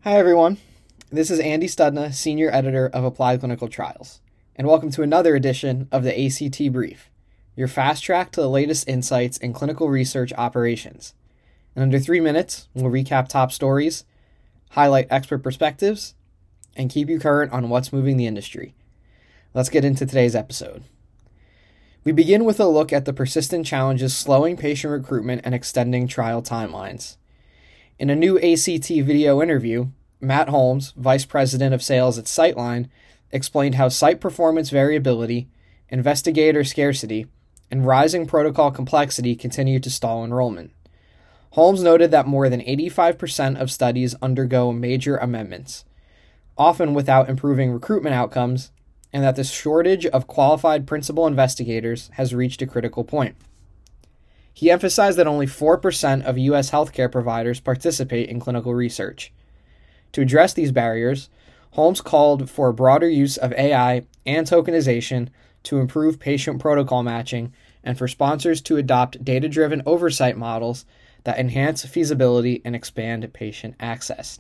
Hi everyone, this is Andy Studna, Senior Editor of Applied Clinical Trials, and welcome to another edition of the ACT Brief, your fast track to the latest insights in clinical research operations. In under 3 minutes, we'll recap top stories, highlight expert perspectives, and keep you current on what's moving the industry. Let's get into today's episode. We begin with a look at the persistent challenges slowing patient recruitment and extending trial timelines. In a new ACT video interview, Matt Holmes, Vice President of Sales at Citeline, explained how site performance variability, investigator scarcity, and rising protocol complexity continue to stall enrollment. Holmes noted that more than 85% of studies undergo major amendments, often without improving recruitment outcomes, and that the shortage of qualified principal investigators has reached a critical point. He emphasized that only 4% of U.S. healthcare providers participate in clinical research. To address these barriers, Holmes called for a broader use of AI and tokenization to improve patient protocol matching and for sponsors to adopt data-driven oversight models that enhance feasibility and expand patient access.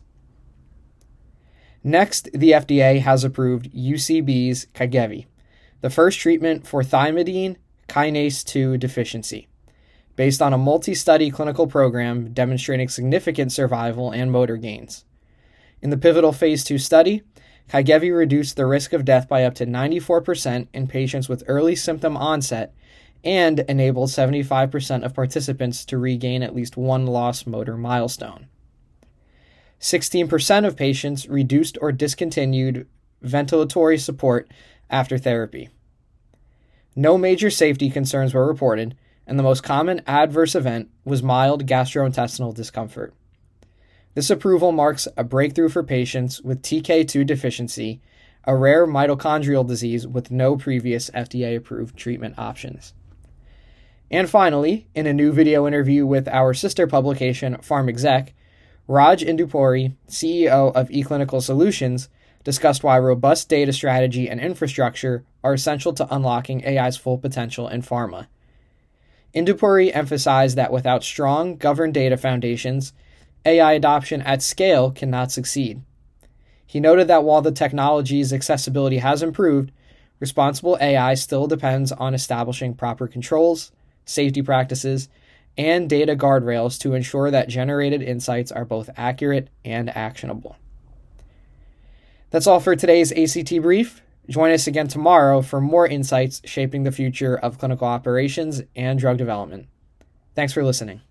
Next, the FDA has approved UCB's Kygevvi, the first treatment for thymidine kinase 2 deficiency, based on a multi-study clinical program demonstrating significant survival and motor gains. In the pivotal Phase 2 study, Kygevvi reduced the risk of death by up to 94% in patients with early symptom onset and enabled 75% of participants to regain at least one lost motor milestone. 16% of patients reduced or discontinued ventilatory support after therapy. No major safety concerns were reported, and the most common adverse event was mild gastrointestinal discomfort. This approval marks a breakthrough for patients with TK2 deficiency, a rare mitochondrial disease with no previous FDA-approved treatment options. And finally, in a new video interview with our sister publication, PharmExec, Raj Indupuri, CEO of eClinical Solutions, discussed why robust data strategy and infrastructure are essential to unlocking AI's full potential in pharma. Indupuri emphasized that without strong, governed data foundations, AI adoption at scale cannot succeed. He noted that while the technology's accessibility has improved, responsible AI still depends on establishing proper controls, safety practices, and data guardrails to ensure that generated insights are both accurate and actionable. That's all for today's ACT Brief. Join us again tomorrow for more insights shaping the future of clinical operations and drug development. Thanks for listening.